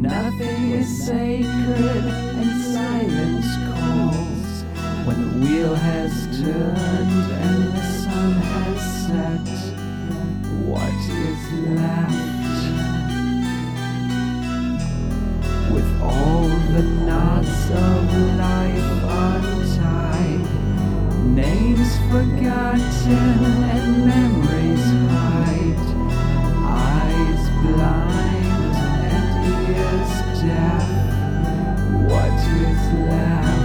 Nothing is sacred and silence calls. When the wheel has turned and the sun has set, what is left? With all the knots of life untied, names forgotten and memories hide, eyes blind and ears deaf, what is left?